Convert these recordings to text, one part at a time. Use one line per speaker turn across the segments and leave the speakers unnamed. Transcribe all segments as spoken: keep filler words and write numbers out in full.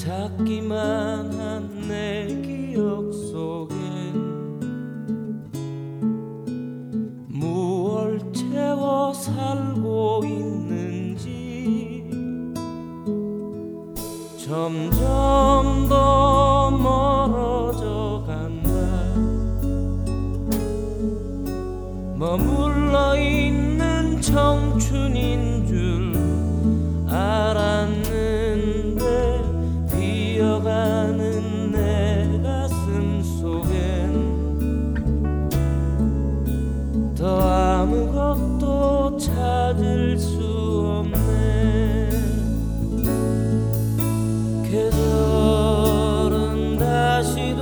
작기만 한 내 기억 속엔 무얼 채워 살고 있는지 점점 더 멀어져 간다. 머물러 있는 청춘인 줄 알았는데 비어가는 내 가슴 속엔 더 아무것도 찾을 수 없네. 계절은 다시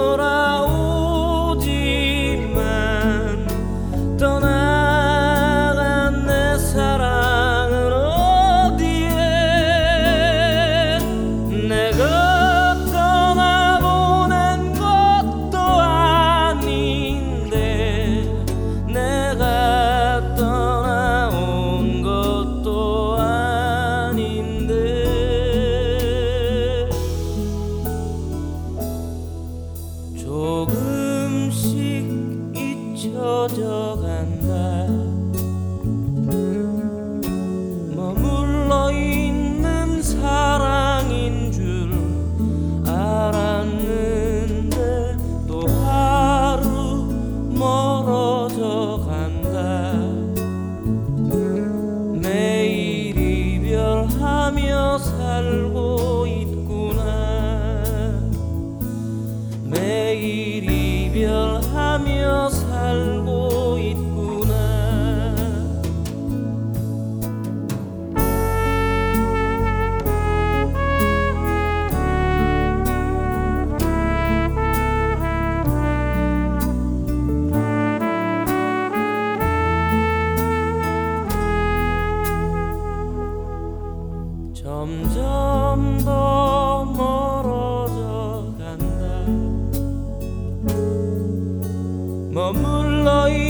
돌아오지만 떠나간 내 사랑은 어디에. 내가 떠나보낸 것도 아닌데 내가 떠나온 것도 아닌데 조금씩 잊혀져 간다. 머물러 있는 사랑인 줄 알았는데 또 하루 멀어져 간다. 매일 이별하며 살고 있구나. 매일 이별하며 살고 있구나. 점점 더 멀어져 간다. 머물러